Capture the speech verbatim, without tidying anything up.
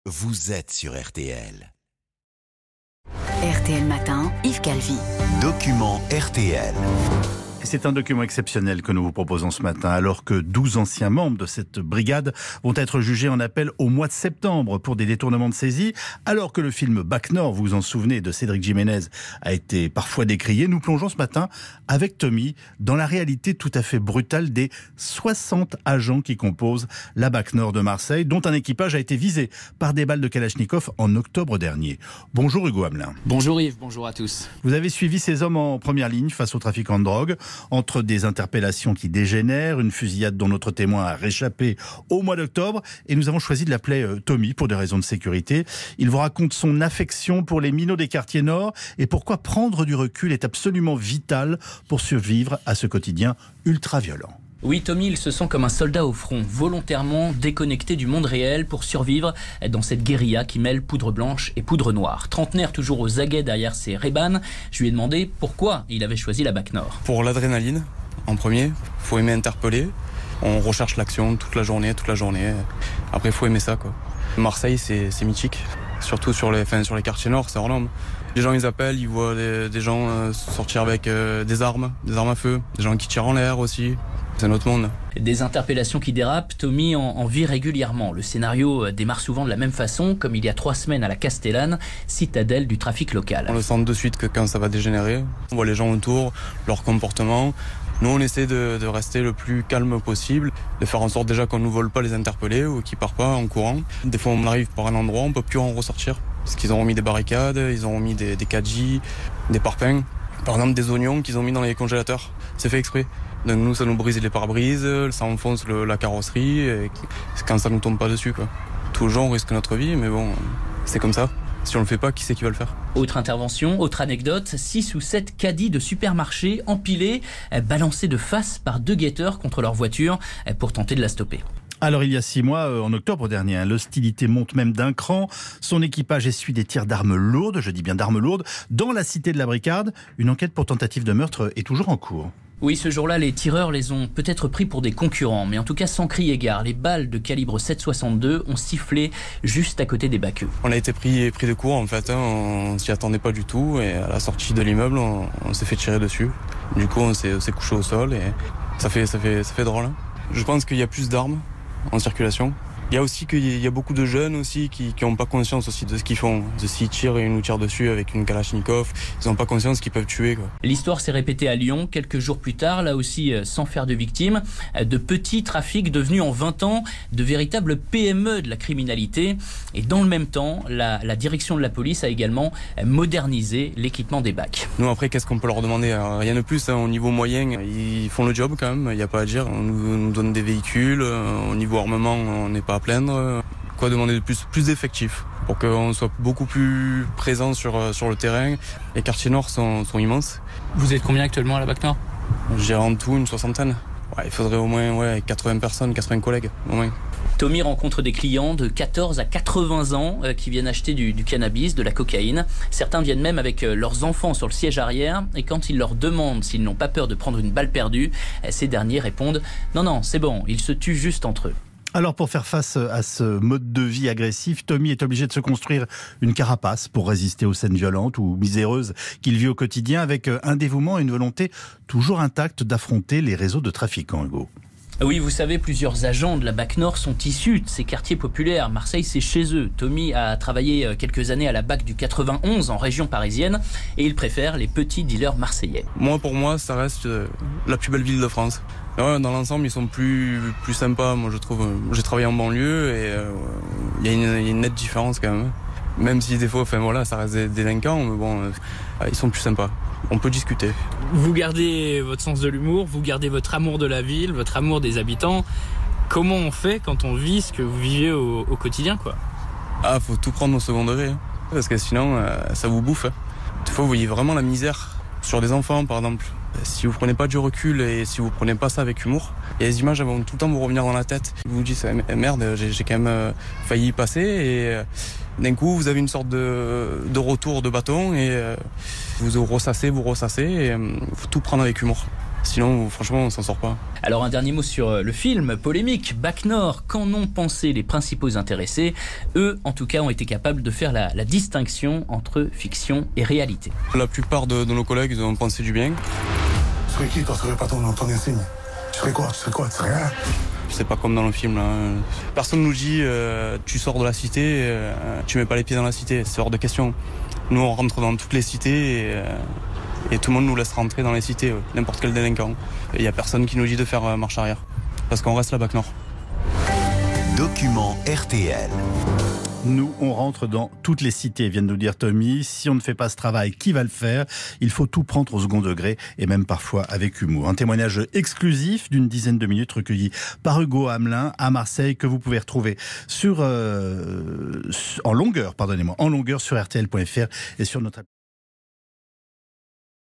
vous êtes sur R T L. R T L Matin, Yves Calvi. Document R T L. C'est un document exceptionnel que nous vous proposons ce matin, alors que douze anciens membres de cette brigade vont être jugés en appel au mois de septembre pour des détournements de saisie, alors que le film Bac Nord, vous vous en souvenez, de Cédric Jiménez, a été parfois décrié. Nous plongeons ce matin avec Tommy dans la réalité tout à fait brutale des soixante agents qui composent la Bac Nord de Marseille, dont un équipage a été visé par des balles de Kalachnikov en octobre dernier. Bonjour Hugo Hamelin. Bonjour Yves, bonjour à tous. Vous avez suivi ces hommes en première ligne face aux trafiquants de drogue, entre des interpellations qui dégénèrent, une fusillade dont notre témoin a réchappé au mois d'octobre, et nous avons choisi de l'appeler Tommy pour des raisons de sécurité. Il vous raconte son affection pour les minots des quartiers nord et pourquoi prendre du recul est absolument vital pour survivre à ce quotidien ultra violent. Oui, Tommy, il se sent comme un soldat au front, volontairement déconnecté du monde réel pour survivre dans cette guérilla qui mêle poudre blanche et poudre noire. Trentenaire toujours aux aguets derrière ses Ray-Ban, je lui ai demandé pourquoi il avait choisi la Bac Nord. Pour l'adrénaline, en premier, faut aimer interpeller. On recherche l'action toute la journée, toute la journée. Après, faut aimer ça, quoi. Marseille, c'est, c'est mythique. Surtout sur les, enfin, sur les quartiers nord, c'est hors norme. Les gens, ils appellent, ils voient des, des gens euh, sortir avec euh, des armes, des armes à feu, des gens qui tirent en l'air aussi. C'est un autre monde. Des interpellations qui dérapent, Tommy en, en vit régulièrement. Le scénario démarre souvent de la même façon, comme il y a trois semaines à la Castellane, citadelle du trafic local. On le sent de suite que quand ça va dégénérer, on voit les gens autour, leur comportement. Nous, on essaie de, de rester le plus calme possible, de faire en sorte déjà qu'on ne nous vole pas les interpellés ou qu'ils partent pas en courant. Des fois, on arrive par un endroit, on peut plus en ressortir. Parce qu'ils ont mis des barricades, ils ont mis des, des kadjis, des parpaings. Par exemple, des oignons qu'ils ont mis dans les congélateurs. C'est fait exprès. Donc nous, ça nous brise les pare-brises, ça enfonce le, la carrosserie, et quand ça nous tombe pas dessus, quoi. Tout le gens on risque notre vie, mais bon, c'est comme ça. Si on le fait pas, qui c'est qui va le faire ? Autre intervention, autre anecdote, six ou sept caddies de supermarché empilés, balancés de face par deux guetteurs contre leur voiture pour tenter de la stopper. Alors il y a six mois, en octobre dernier, l'hostilité monte même d'un cran. Son équipage essuie des tirs d'armes lourdes, je dis bien d'armes lourdes, dans la cité de la Bricade. Une enquête pour tentative de meurtre est toujours en cours. Oui, ce jour-là, les tireurs les ont peut-être pris pour des concurrents, mais en tout cas sans crier gare. Les balles de calibre sept soixante-deux ont sifflé juste à côté des baqueux. On a été pris, pris de court en fait, hein. On s'y attendait pas du tout et à la sortie de l'immeuble, on, on s'est fait tirer dessus. Du coup, on s'est, on s'est couché au sol et ça fait, ça fait, ça fait drôle. Hein. Je pense qu'il y a plus d'armes en circulation. Il y a aussi qu'il y a beaucoup de jeunes aussi qui n'ont pas conscience aussi de ce qu'ils font. De s'ils tirent et ils nous tirent dessus avec une Kalachnikov, ils n'ont pas conscience qu'ils peuvent tuer, quoi. L'histoire s'est répétée à Lyon quelques jours plus tard, là aussi sans faire de victimes. De petits trafics devenus en vingt ans de véritables P M E de la criminalité. Et dans le même temps, la, la direction de la police a également modernisé l'équipement des bacs. Nous après, qu'est-ce qu'on peut leur demander ? Rien de plus, hein. Au niveau moyen, ils font le job quand même, il n'y a pas à dire. On nous, on nous donne des véhicules, au niveau armement, on n'est pas à plaindre. Quoi demander de plus ? Plus d'effectifs pour qu'on soit beaucoup plus présent sur, sur le terrain. Les quartiers nord sont, sont immenses. Vous êtes combien actuellement à la Bac Nord ? J'ai en tout une soixantaine. Ouais, il faudrait au moins ouais, quatre-vingts personnes, quatre-vingts collègues au moins. Tommy rencontre des clients de quatorze à quatre-vingts ans euh, qui viennent acheter du, du cannabis, de la cocaïne. Certains viennent même avec euh, leurs enfants sur le siège arrière. Et quand il leur demande s'ils n'ont pas peur de prendre une balle perdue, euh, ces derniers répondent « Non, non, c'est bon, ils se tuent juste entre eux ». Alors pour faire face à ce mode de vie agressif, Tommy est obligé de se construire une carapace pour résister aux scènes violentes ou miséreuses qu'il vit au quotidien, avec un dévouement et une volonté toujours intacte d'affronter les réseaux de trafiquants, Hugo. Oui, vous savez, plusieurs agents de la Bac Nord sont issus de ces quartiers populaires. Marseille, c'est chez eux. Tommy a travaillé quelques années à la Bac du quatre-vingt-onze en région parisienne et il préfère les petits dealers marseillais. Moi, pour moi, ça reste la plus belle ville de France. Ouais, dans l'ensemble, ils sont plus, plus sympas, moi je trouve. J'ai travaillé en banlieue et il euh, y, y a une nette différence quand même. Même si des fois, enfin voilà, ça reste des délinquants, mais bon, euh, ils sont plus sympas. On peut discuter. Vous gardez votre sens de l'humour, vous gardez votre amour de la ville, votre amour des habitants. Comment on fait quand on vit ce que vous vivez au, au quotidien, quoi ? Ah, faut tout prendre au second degré, hein, parce que sinon, euh, ça vous bouffe. Hein. Des fois, vous voyez vraiment la misère sur des enfants, par exemple. Si vous prenez pas du recul et si vous prenez pas ça avec humour, et les images vont tout le temps vous revenir dans la tête. Vous vous dites merde, j'ai, j'ai quand même euh, failli y passer et euh, d'un coup vous avez une sorte de, de retour de bâton et euh, vous vous ressassez, vous ressassez et euh, faut tout prendre avec humour. Sinon, franchement, on s'en sort pas. Alors un dernier mot sur le film, polémique, Bac Nord, qu'en ont pensé les principaux intéressés? Eux, en tout cas, ont été capables de faire la, la distinction entre fiction et réalité. La plupart de, de nos collègues ils ont pensé du bien. Tu serais qui, toi? Tu serais pas ton, ton insigne? Tu serais quoi? Tu serais quoi? Tu serais rien? C'est pas comme dans le film. Là. Personne nous dit euh, tu sors de la cité, euh, tu mets pas les pieds dans la cité. C'est hors de question. Nous, on rentre dans toutes les cités et... Euh, Et tout le monde nous laisse rentrer dans les cités, euh, n'importe quel délinquant. Il n'y a personne qui nous dit de faire euh, marche arrière. Parce qu'on reste là, Bac Nord. Document R T L. Nous, on rentre dans toutes les cités, vient de nous dire Tommy. Si on ne fait pas ce travail, qui va le faire? Il faut tout prendre au second degré et même parfois avec humour. Un témoignage exclusif d'une dizaine de minutes recueilli par Hugo Hamelin à Marseille que vous pouvez retrouver sur, euh, en longueur, pardonnez-moi, en longueur sur R T L point F R et sur notre